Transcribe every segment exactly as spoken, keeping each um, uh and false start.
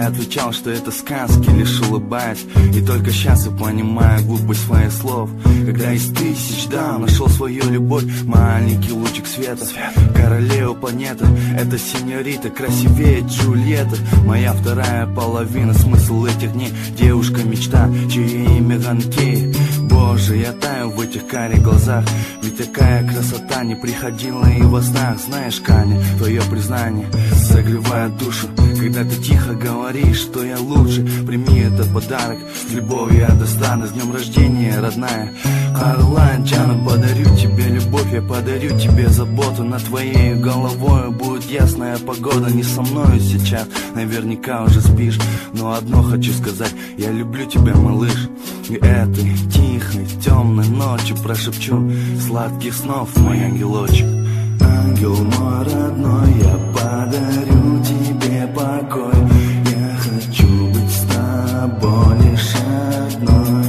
я отвечал, что это сказки, лишь улыбаясь. И только сейчас я понимаю глупость своих слов. Когда из тысяч, да, нашел свою любовь, маленький лучик света, королева планеты, это сеньорита, красивее Джульетта. Моя вторая половина, смысл этих дней, девушка мечта, чье имя Ганкей. Боже, я таю в этих карих глазах, ведь такая красота не приходила и во снах. Знаешь, Каня, твое признание согревает душу, когда ты тихо говоришь, что я лучше. Прими этот подарок, с любовью я достану. С днем рождения, родная Арланчана, подарю тебе любовь, я подарю тебе заботу. Над твоей головой будет ясная погода. Не со мною сейчас, наверняка уже спишь, но одно хочу сказать: я люблю тебя, малыш. И этой тихой, темной ночью прошепчу сладких снов, мой ангелочек. Ангел мой родной, я подарю тебе покой. Я хочу быть с тобой лишь одной.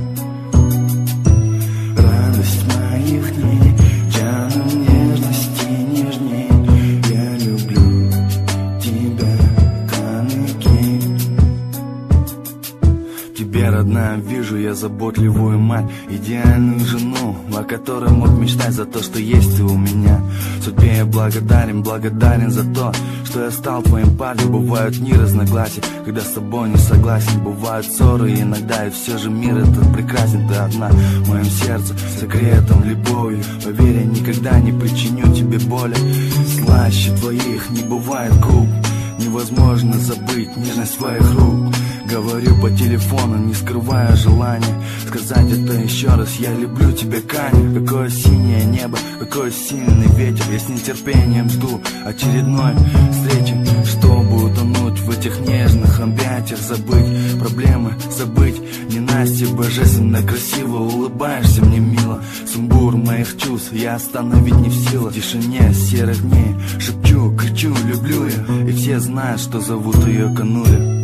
Радость моих дней, тяну нежности нежней. Я люблю тебя, Канеки. Тебе, родная, вижу я заботливую мать, идеальную жену, о которой мог мечтать, за то, что есть ты у меня. Судьбе я благодарен, благодарен за то, что я стал твоим парнем. Бывают дни разногласий, когда с тобой не согласен. Бывают ссоры иногда, и все же мир этот прекрасен. Ты одна в моем сердце, согретом любовью. Поверь, я никогда не причиню тебе боли. Слаще твоих не бывает губ, невозможно забыть нежность твоих рук. Говорю по телефону, не скрывая желания сказать это еще раз: я люблю тебя, Каня. Какое синее небо, какой сильный ветер. Я с нетерпением жду очередной встречи, чтобы утонуть в этих нежных объятиях. Забыть проблемы, забыть ненастье, божественно красиво улыбаешься мне, мило. Сумбур моих чувств я остановить не в силах. В тишине серых дней шепчу, кричу, люблю ее, и все знают, что зовут ее Кануля.